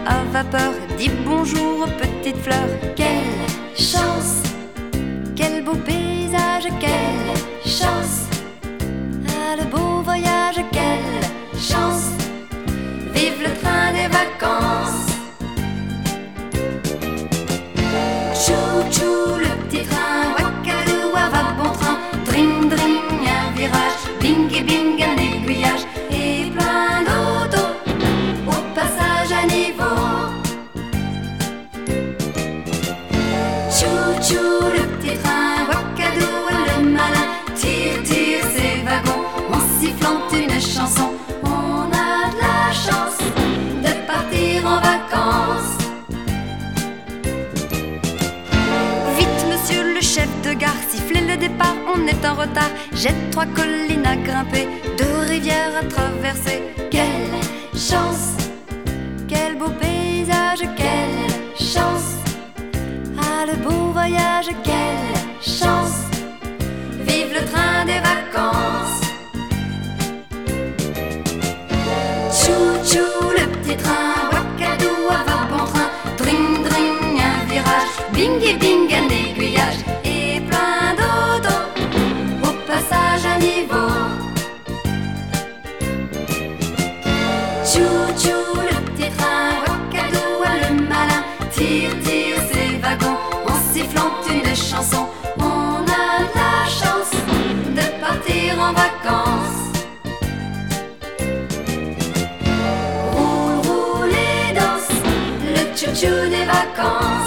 à vapeur dit bonjour aux petites fleurs. Quelle chance, quel beau paysage, quelle chance. Ah, le beau voyage, quelle chance. Vive le train des vacances. Chou-chou, le petit train, Wakadou, va bon train. Dring, dring, un virage, bing et bing, un aiguillage. Et plein d'autos au passage à niveau. Chou-chou, le petit train, Wakadou, le malin. Tire, tire ses wagons, en sifflant une chanson. On a de la chance de partir en vacances. Vite, monsieur le chef de gare, sifflez le départ, on est en retard. Jette 3 collines à grimper, 2 rivières à traverser. Quelle chance, quel beau paysage, quelle chance. Ah, le beau voyage, quelle chance. Vive le train des vacances. Chou-chou, le petit train, Wakadou, va bon train. Dring, dring, un virage, bing et bing, un aiguillage. Et plein d'autos au passage à niveau. Chou-chou, le petit train, Wakadou, le malin. Tire, tire ses wagons, en sifflant une chanson. On a de la chance de partir en vacances. Roule, roule et danse, le chou-chou des vacances.